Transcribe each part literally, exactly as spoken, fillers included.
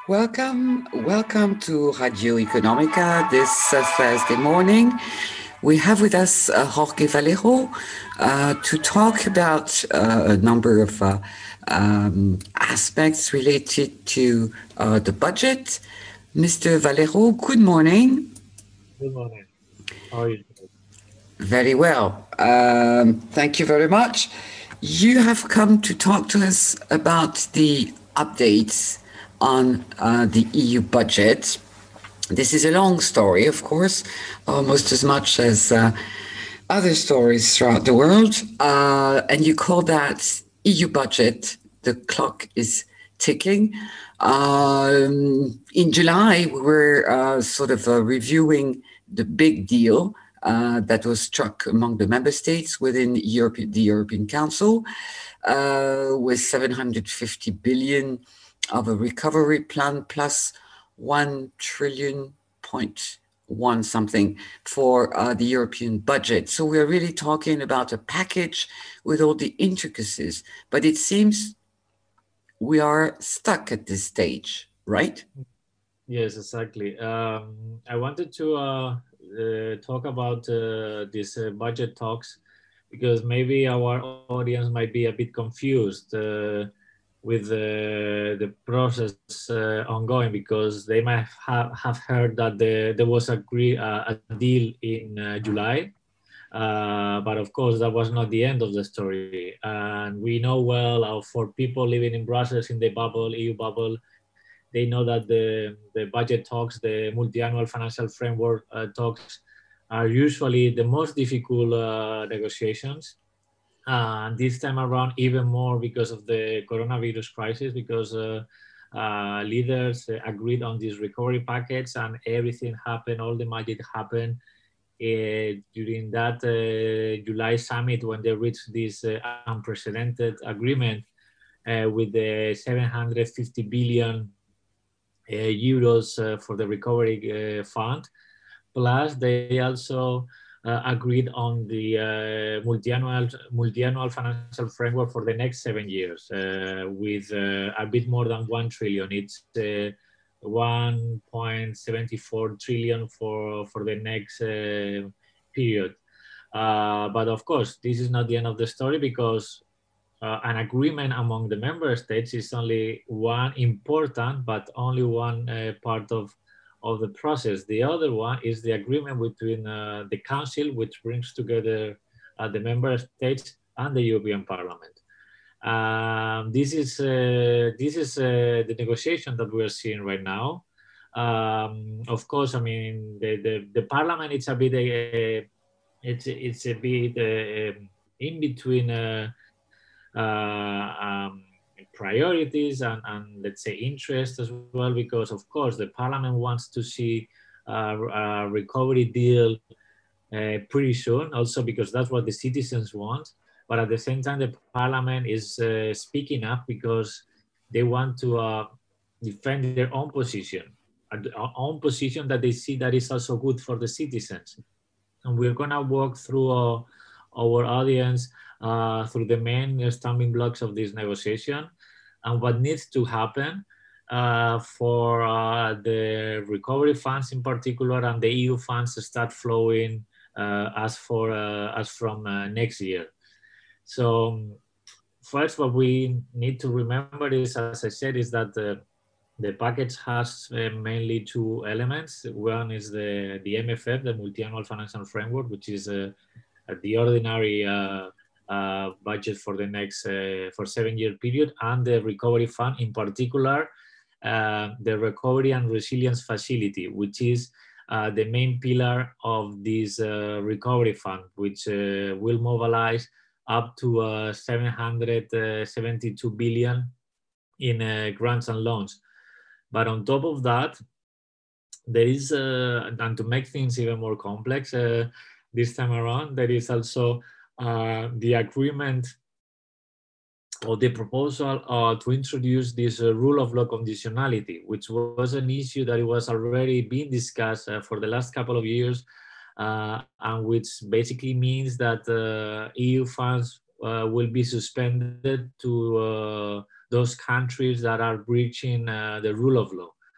Welcome, welcome to Radio Economica this uh, Thursday morning. We have with us uh, Jorge Valero uh, to talk about uh, a number of uh, um, aspects related to uh, the budget. Mister Valero, good morning. Good morning. How are you today? Very well. Um, thank you very much. You have come to talk to us about the updates on uh, the E U budget. This is a long story, of course, almost as much as uh, other stories throughout the world. Uh, and you call that E U budget. The clock is ticking. Um, in July, we were uh, sort of uh, reviewing the big deal uh, that was struck among the member states within Europe, the European Council, uh, with seven hundred fifty billion of a recovery plan plus one trillion point one something for uh, the European budget. So we're really talking about a package with all the intricacies. But it seems we are stuck at this stage, right? Yes, exactly. Um, I wanted to uh, uh, talk about uh, these uh, budget talks because maybe our audience might be a bit confused uh, with uh, the process uh, ongoing because they might have, have heard that the, there was a, agree, uh, a deal in uh, July. Uh, but of course, that was not the end of the story. And we know well uh, for people living in Brussels in the bubble, E U bubble, they know that the, the budget talks, the multi-annual financial framework uh, talks are usually the most difficult uh, negotiations. Uh, this time around, even more because of the coronavirus crisis, because uh, uh, leaders uh, agreed on these recovery packets and everything happened, all the magic happened uh, during that uh, July summit when they reached this uh, unprecedented agreement uh, with the seven hundred fifty billion uh, euros uh, for the recovery uh, fund. Plus, they also uh, agreed on the uh, multi-annual, multi-annual financial framework for the next seven years uh, with uh, a bit more than one trillion. It's uh, one point seven four trillion for, for the next uh, period. Uh, but of course, this is not the end of the story because uh, an agreement among the member states is only one important, but only one uh, part of, of the process. The other one is the agreement between uh, the Council, which brings together uh, the member states and the European Parliament. Um, this is uh, this is uh, the negotiation that we are seeing right now. Um, of course, I mean the the, the Parliament. It's a bit uh, it's it's a bit uh, in between. Uh, uh, um, priorities and, and let's say interest as well, because of course the parliament wants to see uh, a recovery deal uh, pretty soon, also because that's what the citizens want. But at the same time, the parliament is uh, speaking up because they want to uh, defend their own position, our own position that they see that is also good for the citizens. And we're gonna walk through uh, our audience uh, through the main stumbling blocks of this negotiation and what needs to happen uh, for uh, the recovery funds in particular and the E U funds to start flowing uh, as for uh, as from uh, next year. So um, first, what we need to remember is, as I said, is that the the package has uh, mainly two elements. One is the, the M F F, the Multi-Annual Financial Framework, which is uh, the ordinary uh, uh, budget for the next uh, for seven-year period, and the Recovery Fund, in particular, uh, the Recovery and Resilience Facility, which is uh, the main pillar of this uh, Recovery Fund, which uh, will mobilize up to uh, seven hundred seventy-two billion in uh, grants and loans. But on top of that, there is, uh, and to make things even more complex uh, this time around, there is also uh, the agreement or the proposal uh, to introduce this uh, rule of law conditionality, which was an issue that it was already being discussed uh, for the last couple of years, uh, and which basically means that uh, E U funds uh, will be suspended to uh, those countries that are breaching uh, the rule of law.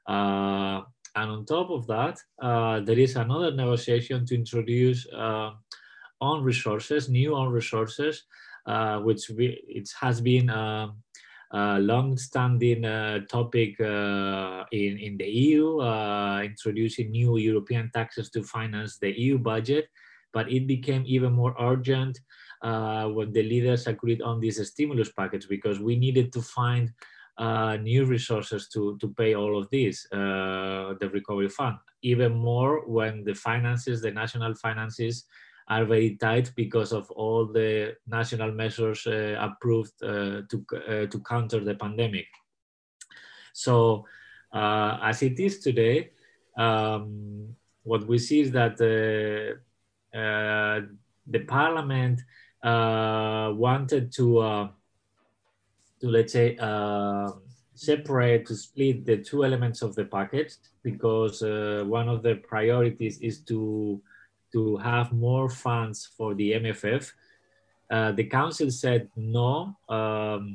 Uh, and on top of that, uh, there is another negotiation to introduce uh, own resources, new own resources, uh, which we, it has been a, a long-standing uh, topic uh, in, in the E U, uh, introducing new European taxes to finance the E U budget, but it became even more urgent uh, when the leaders agreed on this stimulus package, because we needed to find uh, new resources to, to pay all of this, uh, the recovery fund, even more when the finances, the national finances are very tight because of all the national measures uh, approved uh, to, uh, to counter the pandemic. So uh, as it is today, um, what we see is that uh, uh, the parliament uh, wanted to, uh, to let's say, uh, separate, to split the two elements of the package, because uh, one of the priorities is to to have more funds for the M F F. Uh, the council said no. Um,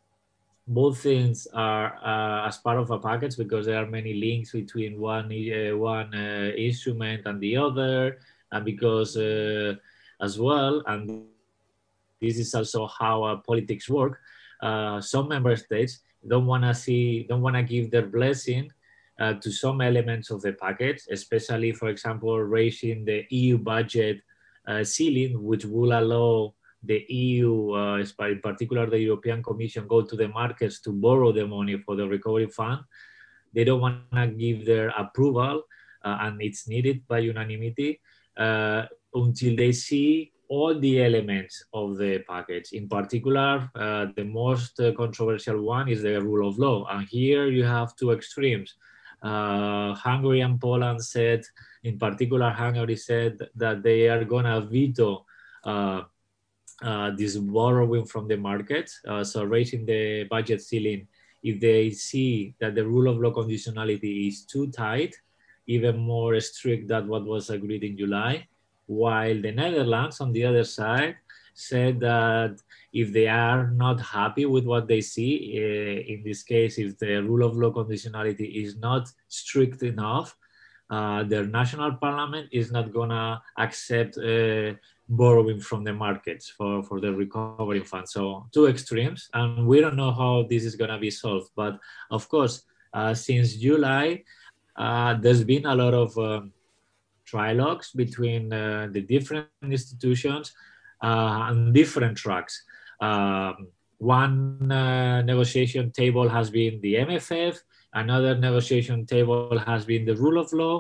both things are uh, as part of a package, because there are many links between one uh, one uh, instrument and the other, and because uh, as well, and this is also how uh, politics work. Uh, some member states don't want to see, don't want to give their blessing uh, to some elements of the package, especially, for example, raising the E U budget uh, ceiling, which will allow the E U, uh, in particular the European Commission, go to the markets to borrow the money for the recovery fund. They don't want to give their approval, uh, and it's needed by unanimity, uh, until they see all the elements of the package. In particular, uh, the most uh, controversial one is the rule of law. And here you have two extremes. Uh, Hungary and Poland said, in particular, Hungary said that they are gonna veto uh, uh, this borrowing from the market, uh, so raising the budget ceiling if they see that the rule of law conditionality is too tight, even more strict than what was agreed in July, while the Netherlands, on the other side, said that if they are not happy with what they see, uh, in this case, if the rule of law conditionality is not strict enough, uh, their national parliament is not gonna accept uh, borrowing from the markets for, for the recovery fund. So two extremes, and we don't know how this is gonna be solved. But of course, uh, since July, uh, there's been a lot of um, trilogues between uh, the different institutions uh, on different tracks. Um, one uh, negotiation table has been the M F F, another negotiation table has been the rule of law,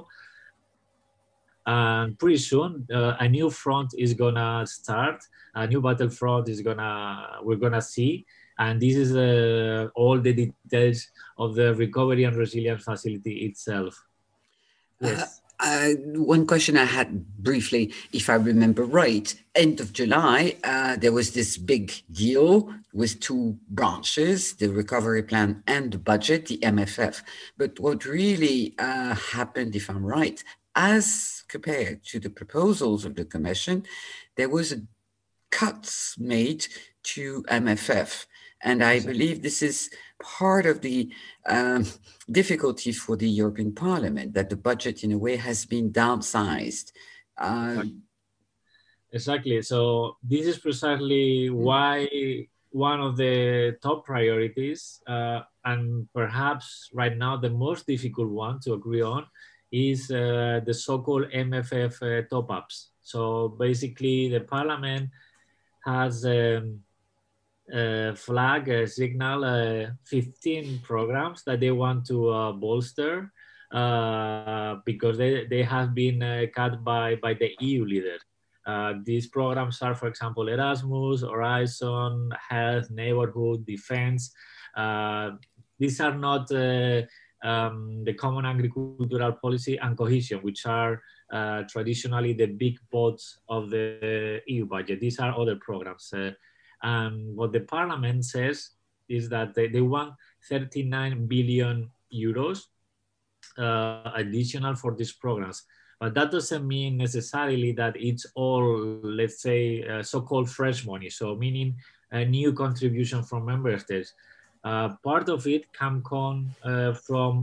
and pretty soon uh, a new front is gonna start, a new battlefront is gonna, we're gonna see, and this is uh, all the details of the recovery and resilience facility itself. Yes. Uh, uh, one question I had briefly, if I remember right, end of July, uh, there was this big deal with two branches, the recovery plan and the budget, the M F F. But what really uh, happened, if I'm right, as compared to the proposals of the Commission, there was a cuts made to M F F. And I believe this is part of the um, difficulty for the European Parliament, that the budget, in a way, has been downsized. Uh, Exactly. So this is precisely why one of the top priorities, uh, and perhaps right now the most difficult one to agree on, is uh, the so-called M F F uh, top-ups. So basically, the Parliament has um, uh, flag, uh, signal uh, fifteen programs that they want to uh, bolster uh, because they, they have been uh, cut by, by the E U leaders. Uh, these programs are, for example, Erasmus, Horizon, Health, Neighborhood, Defense. Uh, these are not uh, um, the Common Agricultural Policy and Cohesion, which are uh, traditionally the big pots of the E U budget. These are other programs. Uh, and what the Parliament says is that they, they want thirty-nine billion euros uh, additional for these programs. But that doesn't mean necessarily that it's all, let's say, uh, so-called fresh money. So meaning a new contribution from member states. Uh, part of it can come uh, from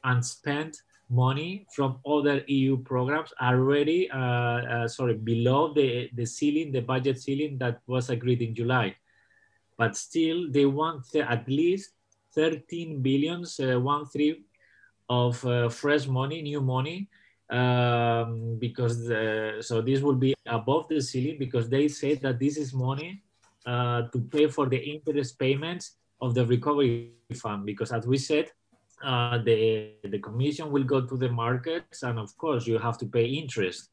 and spend money from other E U programs already, uh, uh, sorry, below the, the ceiling, the budget ceiling that was agreed in July. But still, they want at least thirteen billions, uh, one three of uh, fresh money, new money, um, because the, so this will be above the ceiling because they say that this is money uh, to pay for the interest payments of the recovery fund. Because as we said, uh, the the commission will go to the markets, and of course you have to pay interest.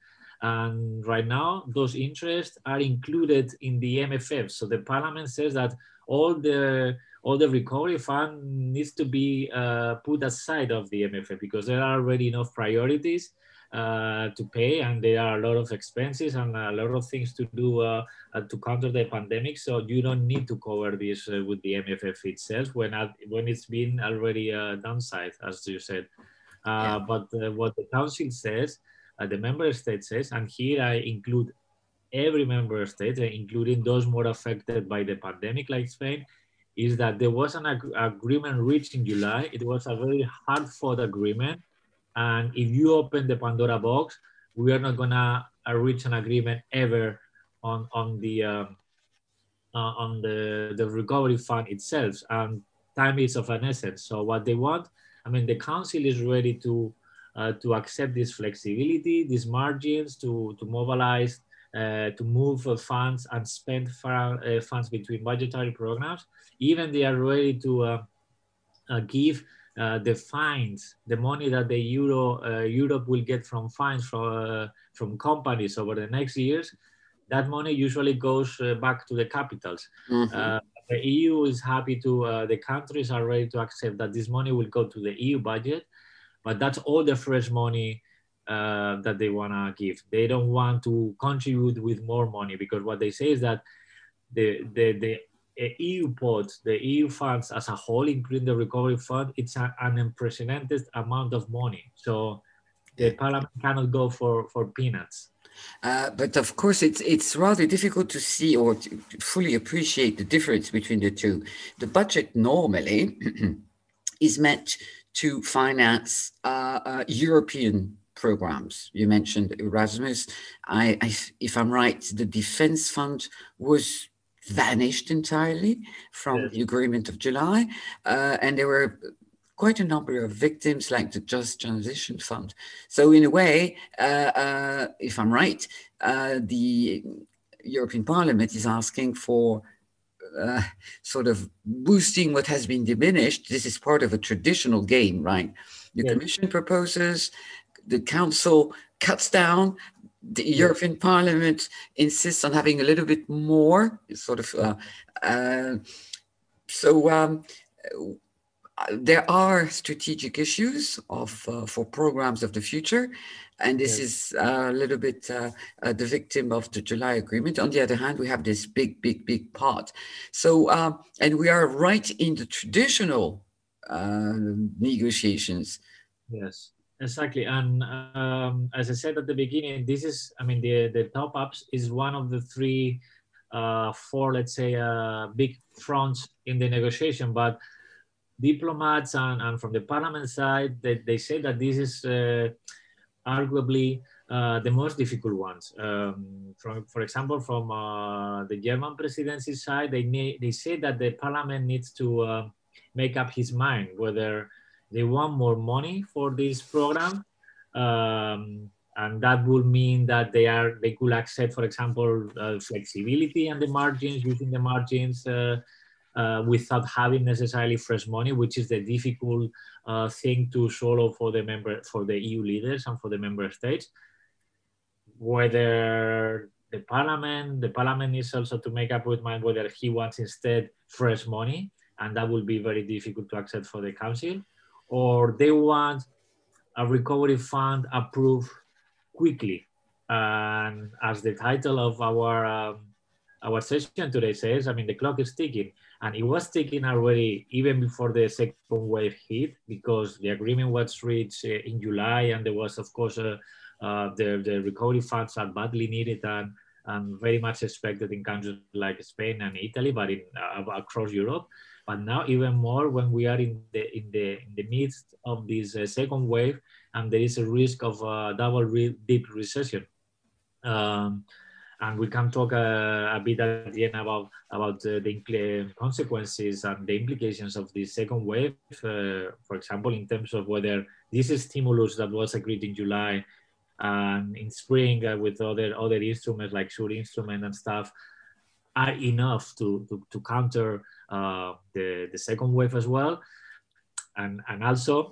And right now, those interests are included in the M F F. So the parliament says that all the all the recovery fund needs to be uh, put aside of the M F F because there are already enough priorities uh, to pay, and there are a lot of expenses and a lot of things to do uh, uh, to counter the pandemic. So you don't need to cover this uh, with the M F F itself when uh, when it's been already uh, downside, as you said. Uh, Yeah. but uh, what the council says, uh, the member state says, and here I include every member state, uh, including those more affected by the pandemic like Spain, is that there was an ag- agreement reached in July. It was a very hard fought agreement. And if you open the Pandora box, we are not gonna uh, reach an agreement ever on, on the um, uh, on the, the recovery fund itself. And time is of an essence. So what they want, I mean, the council is ready to uh, to accept this flexibility, these margins, to, to mobilize, uh, to move uh, funds and spend far, uh, funds between budgetary programs. Even they are ready to uh, uh, give uh, the fines, the money that the Euro uh, Europe will get from fines from uh, from companies over the next years. That money usually goes uh, back to the capitals. Mm-hmm. Uh, the E U is happy to, uh, the countries are ready to accept that this money will go to the E U budget, but that's all the fresh money uh, that they want to give. They don't want to contribute with more money because what they say is that the, the, the E U pot, the E U funds as a whole, including the recovery fund, it's a, an unprecedented amount of money. So the Yeah. parliament cannot go for, for peanuts. Uh, but of course, it's it's rather difficult to see or to fully appreciate the difference between the two. The budget normally is meant to finance uh, uh, European programs. You mentioned Erasmus. I, I, if I'm right, the defense fund was vanished entirely from Yes. the agreement of July, uh, and there were quite a number of victims, like the Just Transition Fund. So, in a way, uh, uh, if I'm right, uh, the European Parliament is asking for uh, sort of boosting what has been diminished. This is part of a traditional game, right? The Yes. Commission proposes, the Council cuts down, the Yes. European Parliament insists on having a little bit more, sort of. Uh, uh, so um, there are strategic issues of uh, for programs of the future, and this Yes. is uh, a little bit uh, uh, the victim of the July agreement. On the other hand, we have this big, big, big part. So, uh, and we are right in the traditional uh, negotiations. Yes, exactly. And um, as I said at the beginning, this is, I mean, the, the top ups is one of the three, uh, four, let's say, uh, big fronts in the negotiation. But diplomats and, and from the parliament side, they, they say that this is uh, arguably uh, the most difficult ones. Um, from, for example, from uh, the German presidency side, they, ne- they say that the parliament needs to uh, make up his mind whether they want more money for this program, um, and that would mean that they are they could accept, for example, uh, flexibility and the margins, using the margins uh, uh, without having necessarily fresh money, which is the difficult uh, thing to swallow for the member for the E U leaders and for the member states. Whether the parliament, the parliament needs also to make up with mind whether he wants instead fresh money, and that will be very difficult to accept for the council, or they want a recovery fund approved quickly. And as the title of our um, our session today says, I mean, the clock is ticking, and it was ticking already even before the second wave hit, because the agreement was reached uh, in July, and there was, of course, uh, uh, the the recovery funds are badly needed and and very much expected in countries like Spain and Italy, but in uh, across Europe. but now even more when we are in the in the in the midst of this uh, second wave, and there is a risk of a double re deep recession. Um, and we can talk uh, a bit at the end about about uh, the consequences and the implications of the second wave. Uh, for example, in terms of whether this stimulus that was agreed in July and in spring uh, with other other instruments like Sure instrument and stuff are enough to to, to counter uh, the the second wave as well, and and also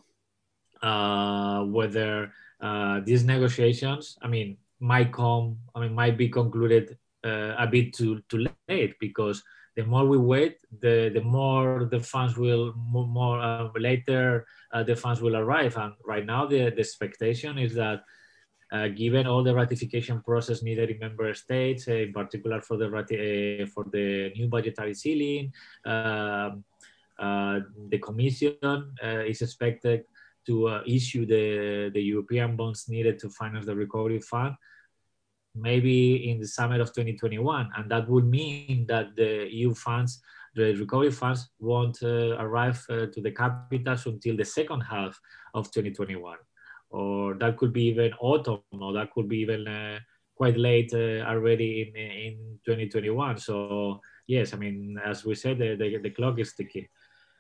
uh, whether uh, these negotiations, I mean, might come, I mean, might be concluded uh, a bit too too late, because the more we wait, the the more the funds will more uh, later uh, the funds will arrive. And right now, the the expectation is that uh, given all the ratification process needed in member states, uh, in particular for the uh, for the new budgetary ceiling, um, uh, the Commission uh, is expected to uh, issue the, the European bonds needed to finance the recovery fund, maybe in the summer of twenty twenty-one. And that would mean that the E U funds, the recovery funds, won't uh, arrive uh, to the capitals until the second half of twenty twenty-one. Or that could be even autumn, or that could be even uh, quite late uh, already in, in twenty twenty-one. So yes, I mean, as we said, the, the, the clock is ticking.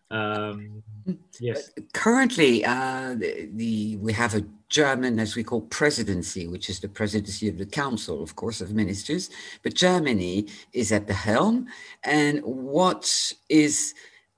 Um, yes. Currently, uh, the, the we have a German, as we call, presidency, which is the presidency of the Council, of course, of Ministers. But Germany is at the helm. And what is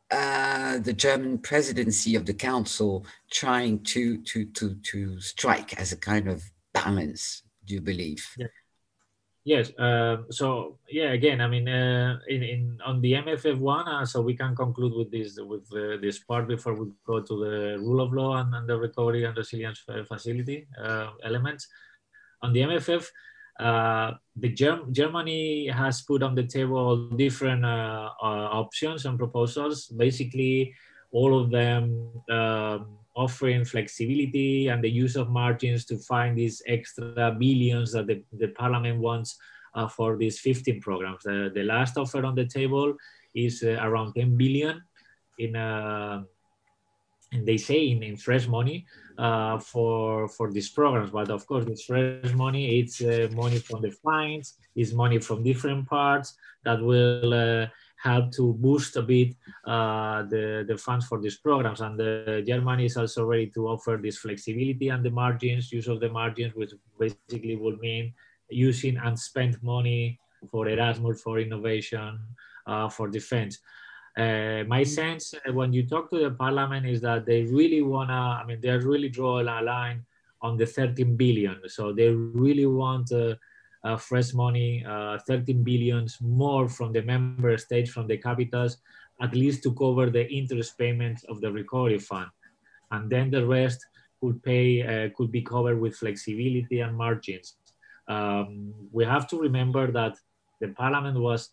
uh, the German presidency of the Council trying to to to to strike as a kind of balance, do you believe? Yeah. Yes. Uh, so yeah, again, I mean, uh, in, in on the M F F one, uh, so we can conclude with this with uh, this part before we go to the rule of law and, and the recovery and resilience facility uh, elements. On the M F F, uh, the Germ Germany has put on the table different uh, uh, options and proposals. Basically, all of them um, offering flexibility and the use of margins to find these extra billions that the, the parliament wants uh, for these fifteen programs. The, the last offer on the table is uh, around ten billion in, uh, and they say in, in fresh money uh, for for these programs. But of course, this fresh money, it's uh, money from the fines, it's money from different parts that will uh, help to boost a bit uh, the, the funds for these programs. And the Germany is also ready to offer this flexibility and the margins, use of the margins, which basically will mean using unspent money for Erasmus, for innovation, uh, for defense. Uh, my sense uh, when you talk to the parliament is that they really wanna, I mean, they really draw a line on the thirteen billion. So they really want uh, uh, fresh money, uh, thirteen billions more from the member states, from the capitals, at least to cover the interest payments of the recovery fund. And then the rest could pay, uh, could be covered with flexibility and margins. Um, we have to remember that the parliament was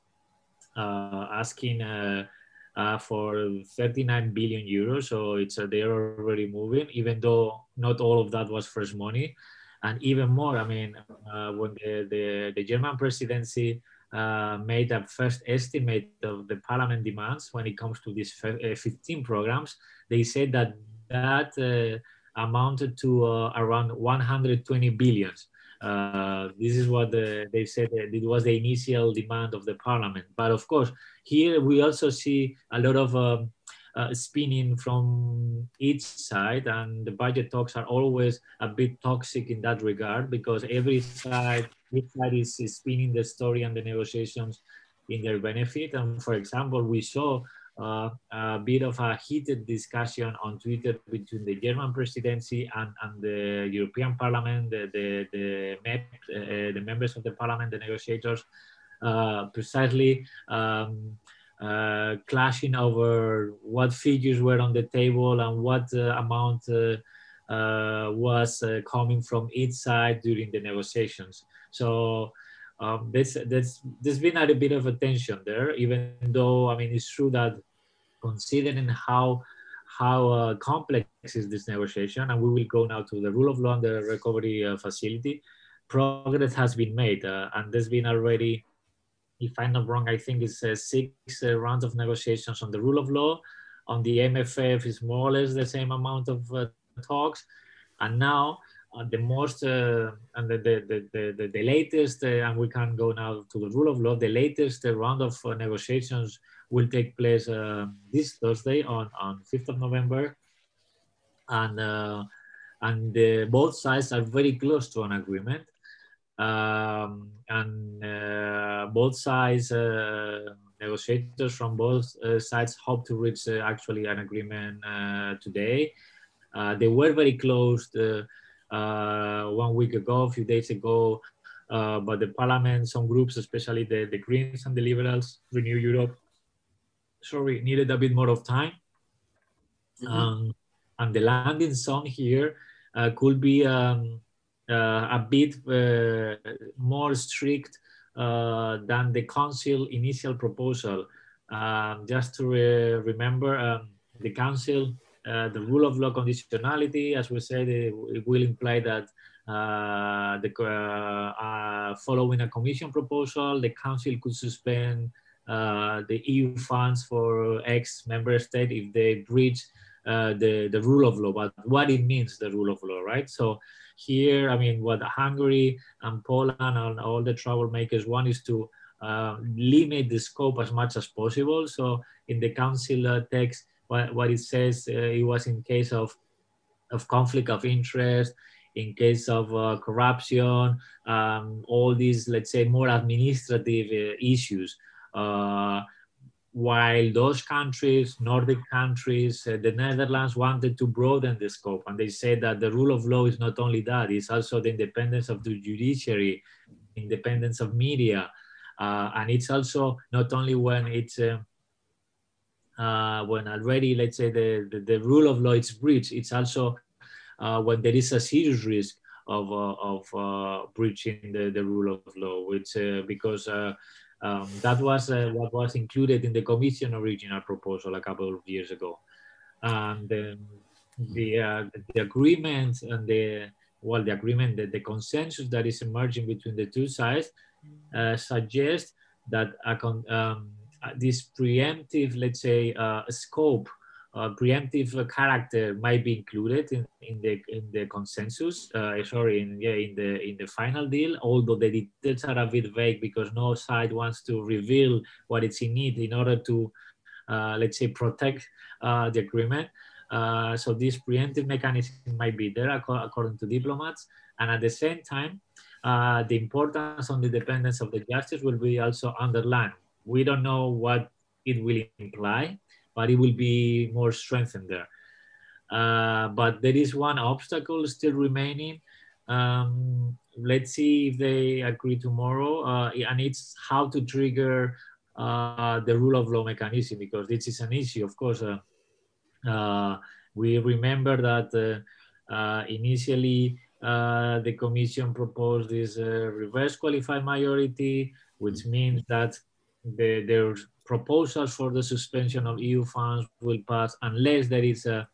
uh, asking uh, uh, for thirty-nine billion euros. So it's uh, they're already moving, even though not all of that was fresh money. And even more, I mean, uh, when the, the, the German presidency uh, made a first estimate of the parliament demands when it comes to these fifteen programs, they said that that uh, amounted to uh, around one hundred twenty billions. Uh, this is what the, they said that it was the initial demand of the parliament. But of course, here we also see a lot of um, uh, spinning from each side, and the budget talks are always a bit toxic in that regard, because every side, each side is, is spinning the story and the negotiations in their benefit. And for example, we saw uh, a bit of a heated discussion on Twitter between the German presidency and, and the European Parliament, the, the, the, M E P, uh, the members of the Parliament, the negotiators, uh, precisely um, uh, clashing over what figures were on the table and what uh, amount uh, uh, was uh, coming from each side during the negotiations. So um, there's, there's, there's been a bit of a tension there, even though, I mean, it's true that considering how how uh, complex is this negotiation, and we will go now to the rule of law and the recovery uh, facility, progress has been made, uh, and there's been already if I'm not wrong, I think it's uh, six uh, rounds of negotiations on the rule of law. On the M F F is more or less the same amount of uh, talks. And now uh, the most, uh, and the, the, the, the, the latest, uh, and we can go now to the rule of law, the latest uh, round of uh, negotiations will take place uh, this Thursday on, on fifth of November. And, uh, and uh, both sides are very close to an agreement. Um, and uh, both sides, uh, negotiators from both uh, sides hope to reach uh, actually an agreement uh, today. Uh, they were very close uh, uh, one week ago, a few days ago, uh, but the parliament, some groups, especially the, the Greens and the Liberals, Renew Europe, sorry, needed a bit more of time. Mm-hmm. um, and the landing zone here uh, could be um, uh, a bit uh, more strict uh, than the council initial proposal. Um, just to re remember, um, the council, uh, the rule of law conditionality, as we said, it, it will imply that uh, the, uh, uh, following a commission proposal, the council could suspend uh, the E U funds for ex-member state if they breach uh, the, the rule of law, but what it means, the rule of law, right? So here, I mean, what Hungary and Poland and all the troublemakers want is to uh, limit the scope as much as possible. So in the council uh, text, what, what it says, uh, it was in case of, of conflict of interest, in case of uh, corruption, um, all these, let's say, more administrative uh, issues. Uh, while those countries, Nordic countries, uh, the Netherlands wanted to broaden the scope. And they said that the rule of law is not only that, it's also the independence of the judiciary, independence of media. Uh, and it's also not only when it's, uh, uh, when already, let's say, the, the, the rule of law is breached, it's also uh, when there is a serious risk of, uh, of uh, breaching the, the rule of law, which, uh, because uh, Um, that was uh, what was included in the Commission original proposal a couple of years ago. And um, the, uh, the agreement and the, well, the agreement, the, the consensus that is emerging between the two sides uh, suggests that a con um, this preemptive, let's say, uh, scope, uh, preemptive character might be included in, in the in the consensus. Uh, sorry, in yeah, in the in the final deal. Although the details are a bit vague because no side wants to reveal what it's in it in order to, uh, let's say, protect uh, the agreement. Uh, so this preemptive mechanism might be there according to diplomats, and at the same time, uh, the importance on the independence of the justice will be also underlined. We don't know what it will imply, but it will be more strengthened there. Uh, but there is one obstacle still remaining. Um, let's see if they agree tomorrow, uh, and it's how to trigger uh, the rule of law mechanism, because this is an issue, of course. Uh, uh, we remember that uh, uh, initially uh, the Commission proposed this uh, reverse qualified majority, which means that the, their proposals for the suspension of E U funds will pass unless there is a,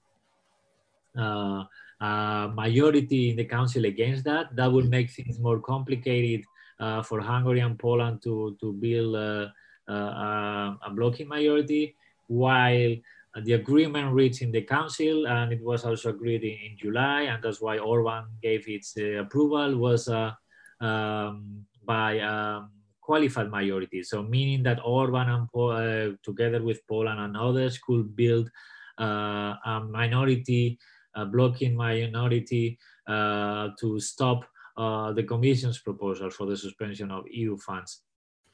uh, a majority in the Council against that. That will make things more complicated uh, for Hungary and Poland to, to build uh, uh, a blocking majority, while the agreement reached in the council, and it was also agreed in, in July, and that's why Orban gave its uh, approval, was uh, um, by um, qualified majority. So meaning that Orban, and uh, together with Poland and others, could build uh, a minority, a blocking minority uh, to stop uh, the Commission's proposal for the suspension of E U funds.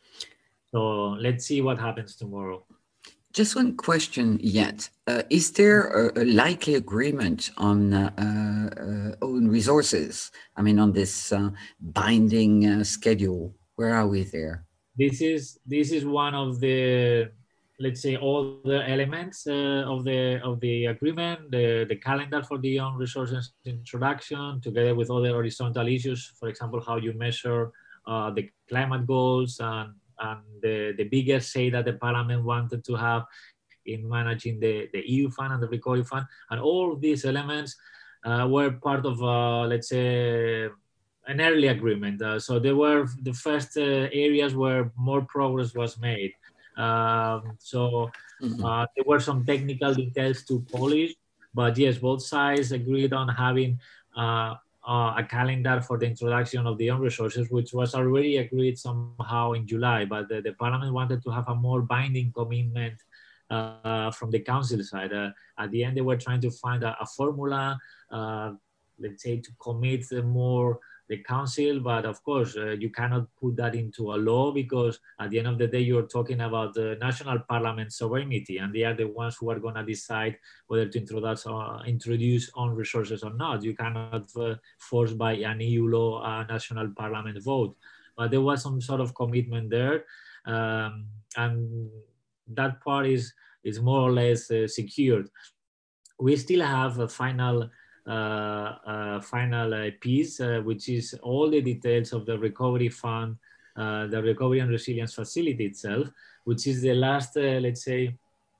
So let's see what happens tomorrow. Just one question yet. Uh, is there a, a likely agreement on uh, uh, own resources? I mean, on this uh, binding uh, schedule, where are we there? This is this is one of the, let's say, all the elements uh, of the of the agreement, the, the calendar for the own resources introduction, together with other horizontal issues, for example, how you measure uh, the climate goals, and and the, the bigger say that the parliament wanted to have in managing the, the E U fund and the recovery fund. And all of these elements uh, were part of, uh, let's say, an early agreement. Uh, so there were the first uh, areas where more progress was made. Um, so uh, there were some technical details to polish, but yes, both sides agreed on having uh, uh, a calendar for the introduction of the own resources, which was already agreed somehow in July, but the, the parliament wanted to have a more binding commitment uh, from the council side. Uh, at the end, they were trying to find a, a formula, uh, let's say, to commit more the council, but of course uh, you cannot put that into a law, because at the end of the day you're talking about the national parliament sovereignty, and they are the ones who are going to decide whether to introduce uh, introduce own resources or not. You cannot uh, force by an E U law a national parliament vote, but there was some sort of commitment there, um, and that part is is more or less uh, secured. We still have a final uh, uh, final uh, piece, uh, which is all the details of the recovery fund, uh, the recovery and resilience facility itself, which is the last, uh, let's say,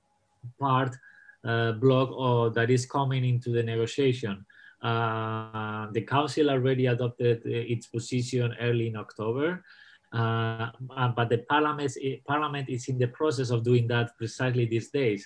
part uh, block or that is coming into the negotiation. Uh, the council already adopted its position early in October, uh, but the parliament, parliament is in the process of doing that precisely these days.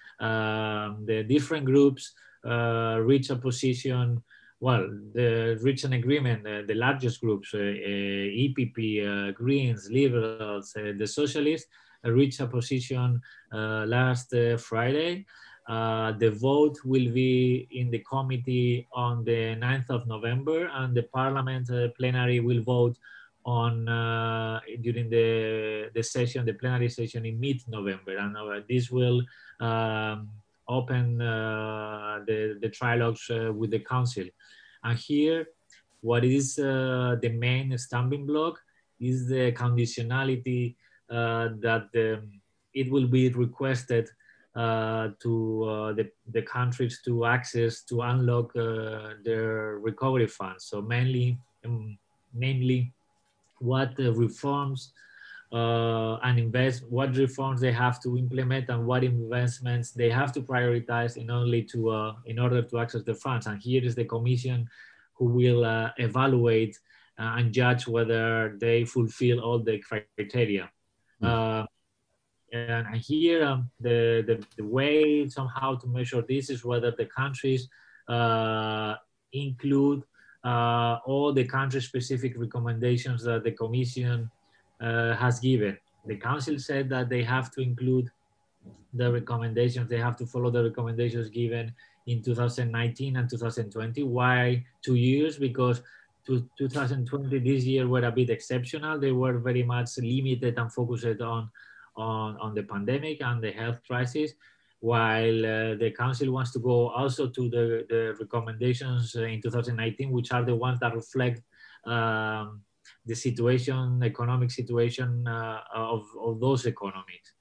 Um, the different groups uh, reach a position, well, the, reach an agreement, uh, the largest groups, uh, uh, E P P, uh, Greens, Liberals, uh, the Socialists, uh, reach a position uh, last uh, Friday. Uh, the vote will be in the committee on the ninth of November, and the Parliament uh, plenary will vote on uh, during the, the session, the plenary session in mid-November. And uh, this will um, open uh, the, the trilogues uh, with the council. And here, what is uh, the main stumbling block is the conditionality uh, that the, it will be requested uh, to uh, the, the countries to access, to unlock uh, their recovery funds. So mainly, um, namely, what uh, reforms uh, and invest, what reforms they have to implement, and what investments they have to prioritize in only to uh, in order to access the funds. And here is the commission who will uh, evaluate uh, and judge whether they fulfill all the criteria. Mm. Uh, and, and here um, the, the the way somehow to measure this is whether the countries uh, include uh, all the country-specific recommendations that the Commission uh, has given. The Council said that they have to include the recommendations, they have to follow the recommendations given in two thousand nineteen and two thousand twenty. Why two years? Because to two thousand twenty, this year, were a bit exceptional. They were very much limited and focused on, on, on the pandemic and the health crisis, while uh, the council wants to go also to the, the recommendations uh, in two thousand nineteen, which are the ones that reflect um, the situation, economic situation uh, of, of those economies.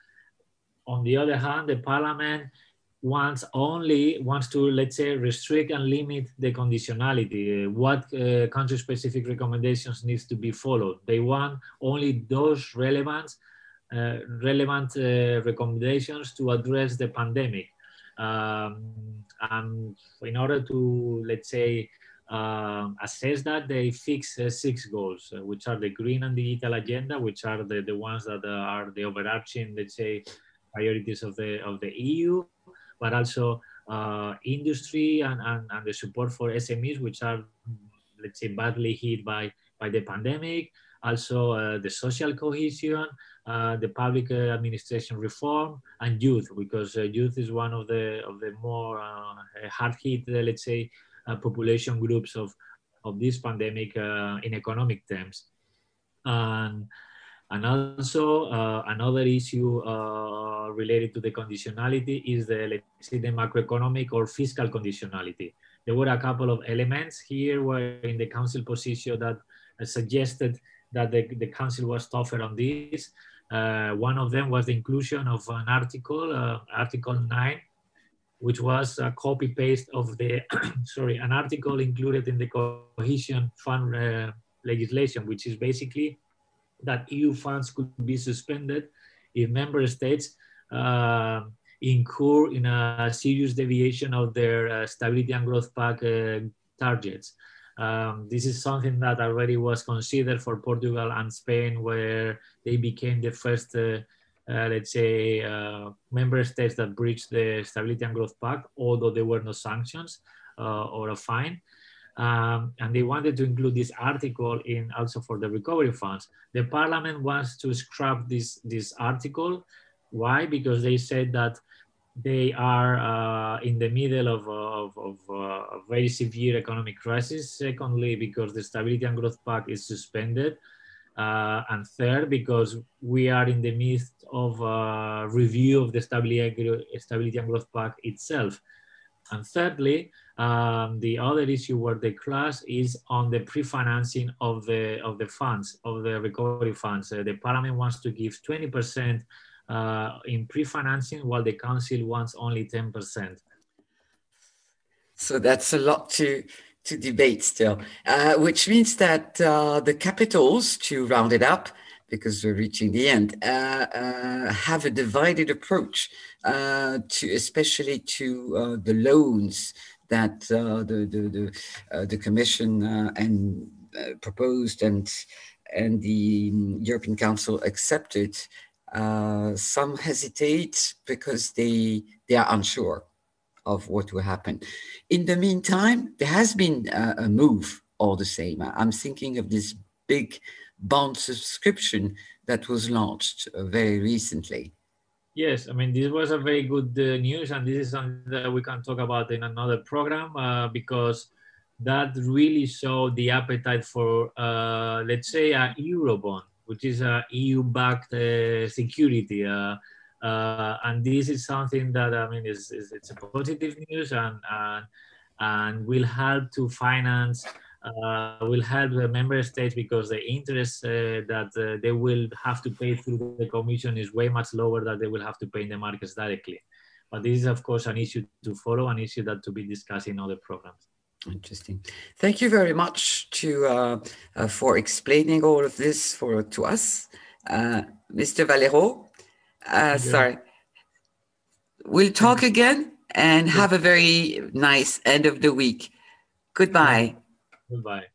On the other hand, the parliament wants only, wants to, let's say, restrict and limit the conditionality, uh, what uh, country-specific recommendations needs to be followed. They want only those relevant Uh, relevant uh, recommendations to address the pandemic. Um, and in order to, let's say, uh, assess that, they fix uh, six goals, uh, which are the green and digital agenda, which are the, the ones that are the overarching, let's say, priorities of the, of the E U, but also uh, industry and, and, and the support for S M Es, which are, let's say, badly hit by, by the pandemic. Also uh, the social cohesion, uh, the public uh, administration reform, and youth, because uh, youth is one of the of the more uh, hard hit, uh, let's say, uh, population groups of of this pandemic uh, in economic terms. And and also uh, another issue uh, related to the conditionality is the, let's say, the macroeconomic or fiscal conditionality. There were a couple of elements here where in the council position that uh, suggested that the, the council was tougher on this. Uh, one of them was the inclusion of an article, uh, Article nine, which was a copy paste of the, sorry, an article included in the cohesion fund uh, legislation, which is basically that E U funds could be suspended if member states uh, incur in a serious deviation of their uh, Stability and Growth Pact uh, targets. Um, this is something that already was considered for Portugal and Spain, where they became the first, uh, uh, let's say, uh, member states that breached the Stability and Growth Pact, although there were no sanctions uh, or a fine. Um, and they wanted to include this article in also for the recovery funds. The parliament wants to scrap this, this article. Why? Because they said that they are uh, in the middle of, of, of uh, a very severe economic crisis. Secondly, because the Stability and Growth Pact is suspended. Uh, and third, because we are in the midst of a review of the Stability, Stability and Growth Pact itself. And thirdly, um, the other issue where they clash is on the pre-financing of the of the funds, of the recovery funds. Uh, the Parliament wants to give twenty percent uh, in pre-financing, while the Council wants only ten percent. So that's a lot to to debate still, uh, which means that uh, the capitals, to round it up, because we're reaching the end, uh, uh, have a divided approach uh, to, especially to uh, the loans that uh, the the the, uh, the Commission uh, and uh, proposed and and the European Council accepted. Uh, some hesitate because they they are unsure of what will happen. In the meantime, there has been a, a move all the same. I'm thinking of this big bond subscription that was launched uh, very recently. Yes, I mean, this was a very good uh, news, and this is something that we can talk about in another program uh, because that really showed the appetite for, uh, let's say, a Eurobond, which is a E U-backed uh, security. Uh, uh, and this is something that, I mean, is, is it's a positive news and, and, and will help to finance Uh, will help the member states because the interest uh, that uh, they will have to pay through the Commission is way much lower than they will have to pay in the markets directly. But this is, of course, an issue to follow, an issue that to be discussed in other programs. Interesting. Thank you very much to uh, uh, for explaining all of this for to us, uh, Mister Valero. Uh, sorry. We'll talk again and have a very nice end of the week. Goodbye. Goodbye.